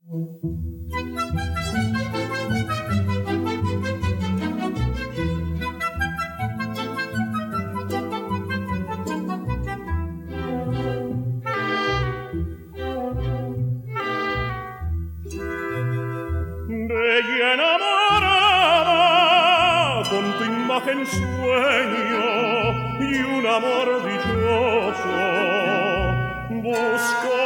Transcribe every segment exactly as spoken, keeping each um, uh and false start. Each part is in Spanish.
Bella enamorada, con tu imagen sueño y un amor dichoso, busco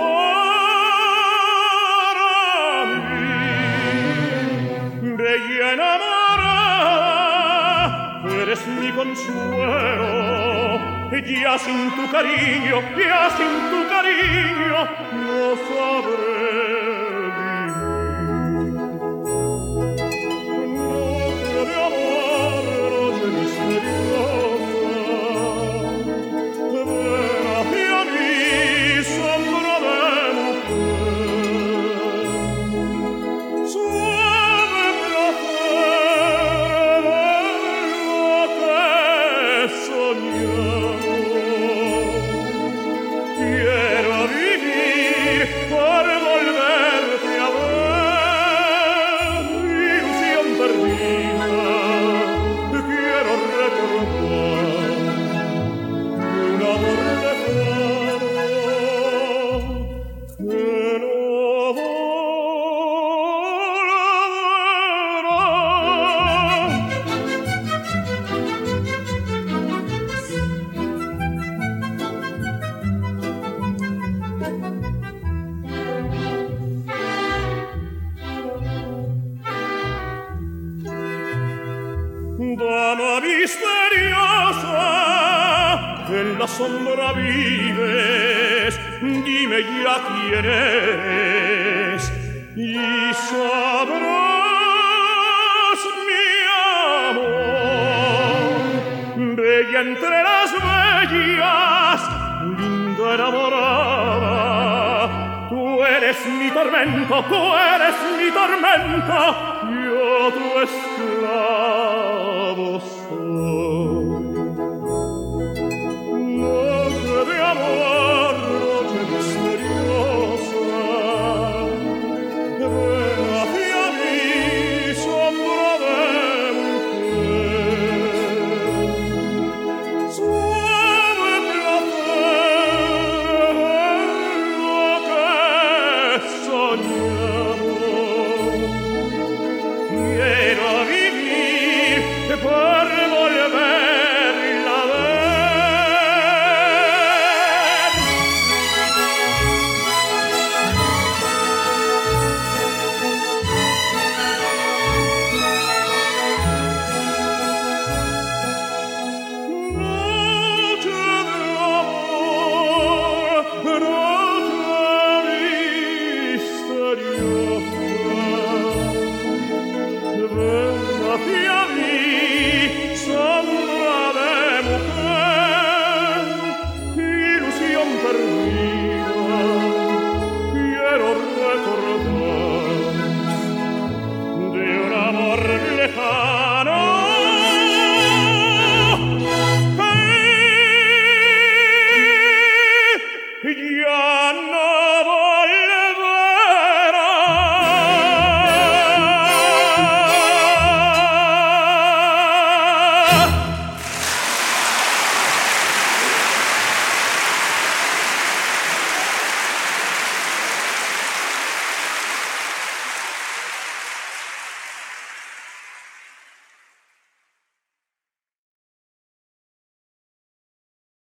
para mí. Bella enamorada, eres mi consuelo, ya sin tu cariño, ya sin tu cariño, no sabré. Dama misteriosa, en la sombra vives, dime ya quién eres, y sabrás mi amor. Bella entre las bellas, linda enamorada, tú eres mi tormento, tú eres mi tormento, yo tu esclavo soy.